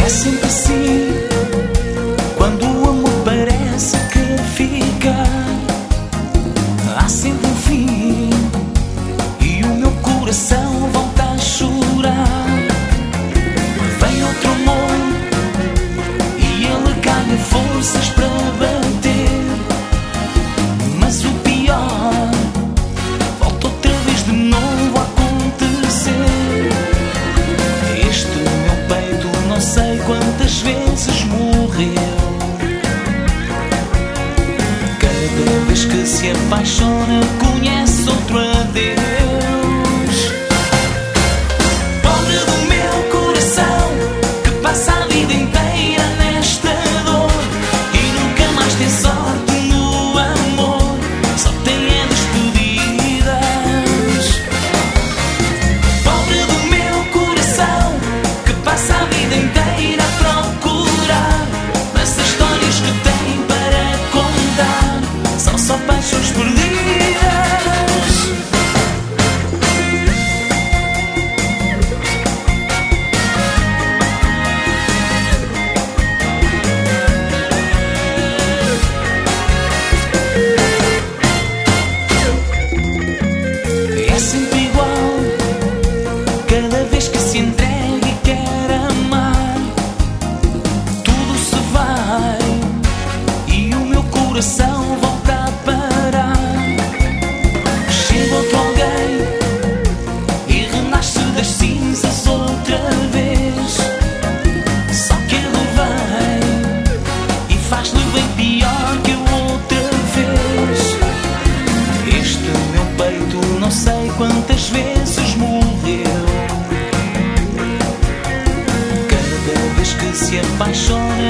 sempre assim, quando o amor parece que fica, há sempre um fim e o meu coração volta a chorar. Vem outro amor e ele ganha forças para bater, mas o pior volta outra vez de novo a acontecer. Este meu peito não sei quantas vezes morreu. Cada vez que se apaixona conhece outro adeus. Pobre do meu coração que passa a vida inteira nesta dor e nunca mais tem sorte no amor, só tem é despedidas. Pobre do meu coração que passa a vida inteira a procurar, mas as histórias que tem para contar são só paixões perdidas. É sempre igual, cada vez que se entrega e quer amar, tudo se vai e o meu coração volta a parar. Chega outro alguém e renasce das cinzas outra vez, só que ele vem e faz-lhe bem pior que a outra vez. Este meu peito não sei quantas vezes morreu. Cada vez que se apaixona